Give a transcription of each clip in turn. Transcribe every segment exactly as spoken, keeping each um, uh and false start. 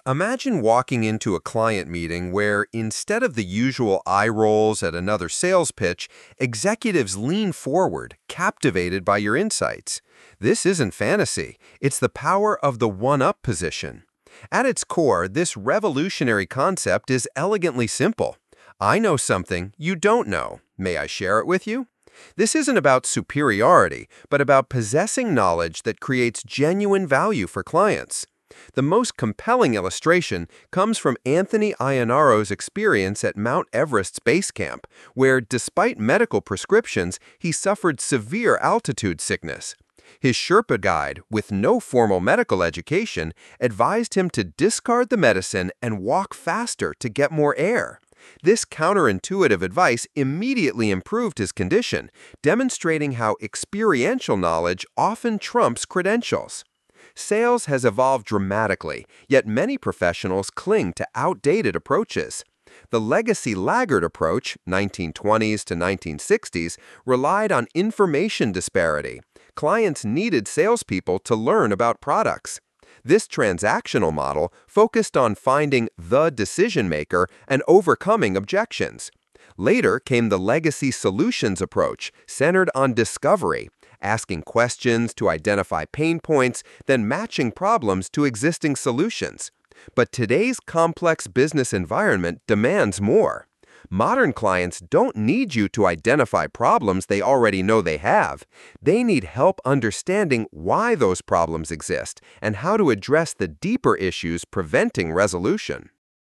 Imagine walking into a client meeting where, instead of the usual eye rolls at another sales pitch, executives lean forward, captivated by your insights. This isn't fantasy, it's the power of the one-up position. At its core, this revolutionary concept is elegantly simple. I know something you don't know. May I share it with you? This isn't about superiority, but about possessing knowledge that creates genuine value for clients. The most compelling illustration comes from Anthony Iannaro's experience at Mount Everest's base camp, where, despite medical prescriptions, he suffered severe altitude sickness. His Sherpa guide, with no formal medical education, advised him to discard the medicine and walk faster to get more air. This counterintuitive advice immediately improved his condition, demonstrating how experiential knowledge often trumps credentials. Sales has evolved dramatically, yet many professionals cling to outdated approaches. The legacy laggard approach, nineteen twenties to nineteen sixties, relied on information disparity. Clients needed salespeople to learn about products. This transactional model focused on finding the decision maker and overcoming objections. Later came the legacy solutions approach, centered on discovery, asking questions to identify pain points, then matching problems to existing solutions. But today's complex business environment demands more. Modern clients don't need you to identify problems they already know they have. They need help understanding why those problems exist and how to address the deeper issues preventing resolution.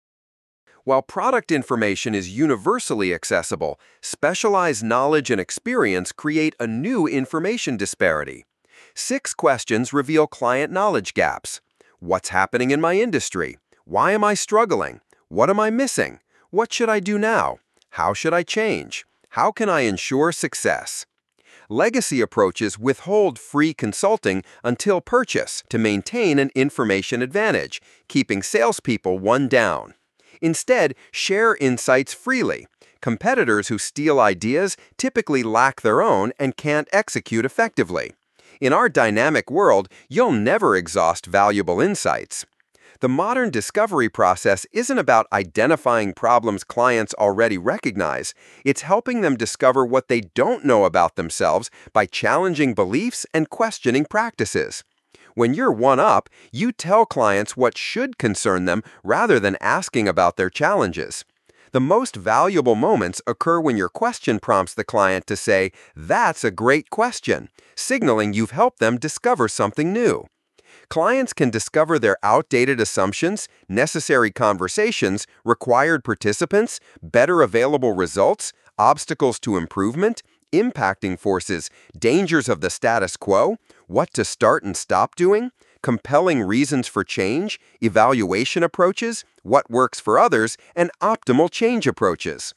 While product information is universally accessible, specialized knowledge and experience create a new information disparity. Six questions reveal client knowledge gaps. What's happening in my industry? Why am I struggling? What am I missing? What should I do now? How should I change? How can I ensure success? Legacy approaches withhold free consulting until purchase to maintain an information advantage, keeping salespeople one down. Instead, share insights freely. Competitors who steal ideas typically lack their own and can't execute effectively. In our dynamic world, you'll never exhaust valuable insights. The modern discovery process isn't about identifying problems clients already recognize. It's helping them discover what they don't know about themselves by challenging beliefs and questioning practices. When you're one-up, you tell clients what should concern them rather than asking about their challenges. The most valuable moments occur when your question prompts the client to say, "That's a great question," signaling you've helped them discover something new. Clients can discover their outdated assumptions, necessary conversations, required participants, better available results, obstacles to improvement, impacting forces, dangers of the status quo, what to start and stop doing, compelling reasons for change, evaluation approaches, what works for others, and optimal change approaches.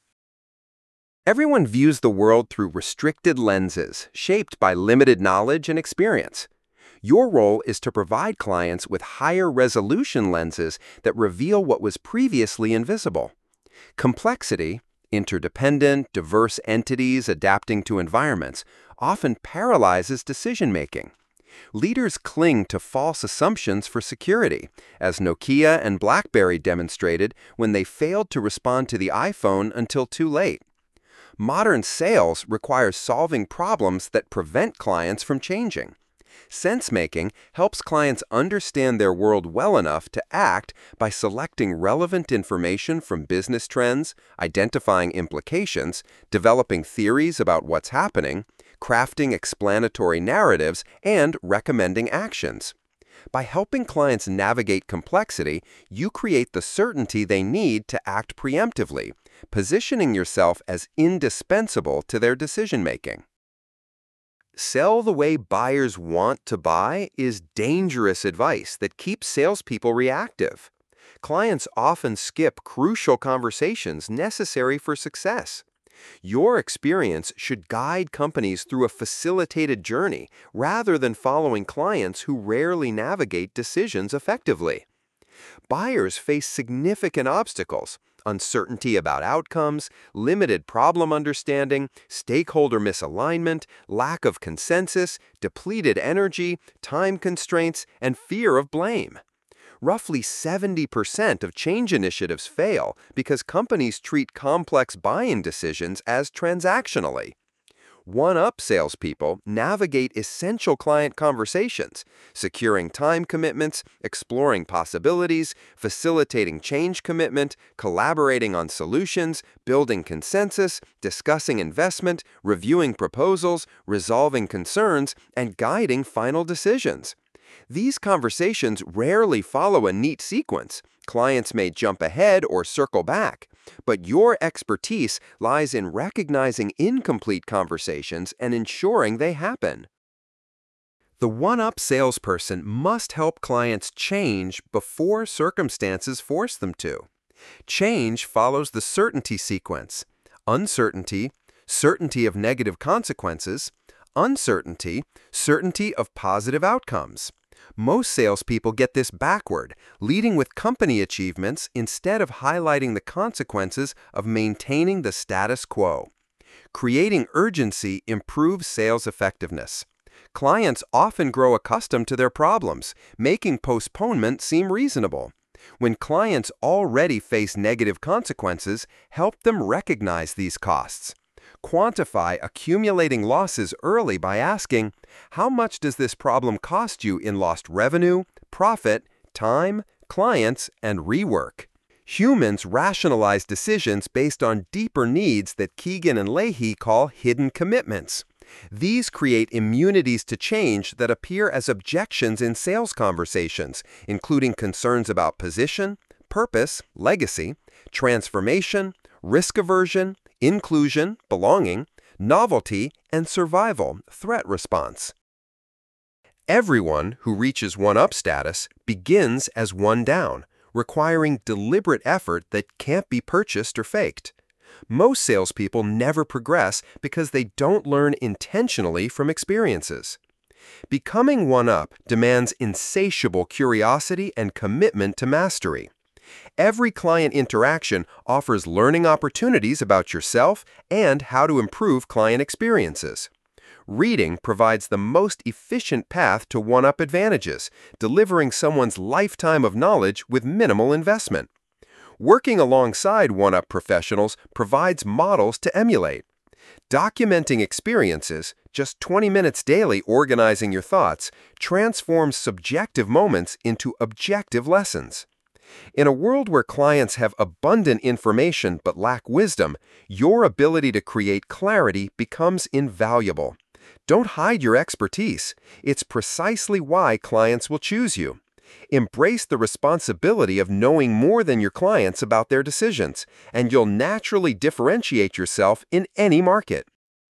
Everyone views the world through restricted lenses, shaped by limited knowledge and experience. Your role is to provide clients with higher resolution lenses that reveal what was previously invisible. Complexity, interdependent, diverse entities adapting to environments, often paralyzes decision-making. Leaders cling to false assumptions for security, as Nokia and BlackBerry demonstrated when they failed to respond to the iPhone until too late. Modern sales requires solving problems that prevent clients from changing. Sense-making helps clients understand their world well enough to act by selecting relevant information from business trends, identifying implications, developing theories about what's happening, crafting explanatory narratives, and recommending actions. By helping clients navigate complexity, you create the certainty they need to act preemptively, positioning yourself as indispensable to their decision-making. Sell the way buyers want to buy is dangerous advice that keeps salespeople reactive. Clients often skip crucial conversations necessary for success. Your experience should guide companies through a facilitated journey rather than following clients who rarely navigate decisions effectively. Buyers face significant obstacles: uncertainty about outcomes, limited problem understanding, stakeholder misalignment, lack of consensus, depleted energy, time constraints, and fear of blame. Roughly seventy percent of change initiatives fail because companies treat complex buying decisions as transactionally. One-up salespeople navigate essential client conversations, securing time commitments, exploring possibilities, facilitating change commitment, collaborating on solutions, building consensus, discussing investment, reviewing proposals, resolving concerns, and guiding final decisions. These conversations rarely follow a neat sequence. Clients may jump ahead or circle back, but your expertise lies in recognizing incomplete conversations and ensuring they happen. The one-up salesperson must help clients change before circumstances force them to. Change follows the certainty sequence: uncertainty, certainty of negative consequences; uncertainty, certainty of positive outcomes. Most salespeople get this backward, leading with company achievements instead of highlighting the consequences of maintaining the status quo. Creating urgency improves sales effectiveness. Clients often grow accustomed to their problems, making postponement seem reasonable. When clients already face negative consequences, help them recognize these costs. Quantify accumulating losses early by asking, how much does this problem cost you in lost revenue, profit, time, clients, and rework? Humans rationalize decisions based on deeper needs that Keegan and Leahy call hidden commitments. These create immunities to change that appear as objections in sales conversations, including concerns about position, purpose, legacy, transformation, risk aversion, inclusion, belonging, novelty, and survival, threat response. Everyone who reaches one-up status begins as one down, requiring deliberate effort that can't be purchased or faked. Most salespeople never progress because they don't learn intentionally from experiences. Becoming one-up demands insatiable curiosity and commitment to mastery. Every client interaction offers learning opportunities about yourself and how to improve client experiences. Reading provides the most efficient path to one-up advantages, delivering someone's lifetime of knowledge with minimal investment. Working alongside one-up professionals provides models to emulate. Documenting experiences, just twenty minutes daily organizing your thoughts, transforms subjective moments into objective lessons. In a world where clients have abundant information but lack wisdom, your ability to create clarity becomes invaluable. Don't hide your expertise. It's precisely why clients will choose you. Embrace the responsibility of knowing more than your clients about their decisions, and you'll naturally differentiate yourself in any market.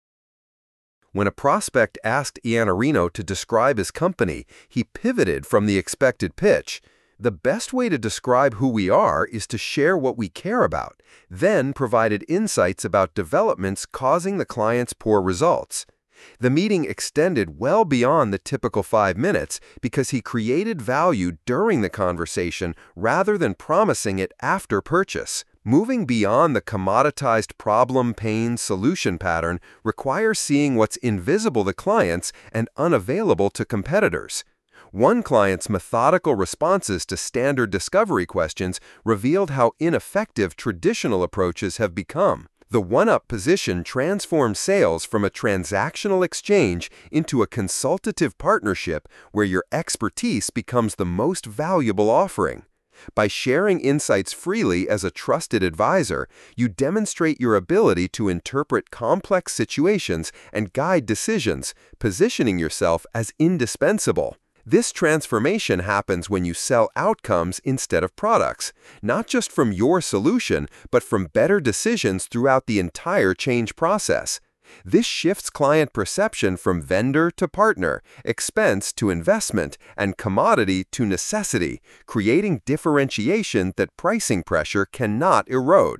When a prospect asked Iannarino to describe his company, he pivoted from the expected pitch. The best way to describe who we are is to share what we care about, then provided insights about developments causing the client's poor results. The meeting extended well beyond the typical five minutes because he created value during the conversation rather than promising it after purchase. Moving beyond the commoditized problem-pain-solution pattern requires seeing what's invisible to clients and unavailable to competitors. One client's methodical responses to standard discovery questions revealed how ineffective traditional approaches have become. The one-up position transforms sales from a transactional exchange into a consultative partnership where your expertise becomes the most valuable offering. By sharing insights freely as a trusted advisor, you demonstrate your ability to interpret complex situations and guide decisions, positioning yourself as indispensable. This transformation happens when you sell outcomes instead of products, not just from your solution, but from better decisions throughout the entire change process. This shifts client perception from vendor to partner, expense to investment, and commodity to necessity, creating differentiation that pricing pressure cannot erode.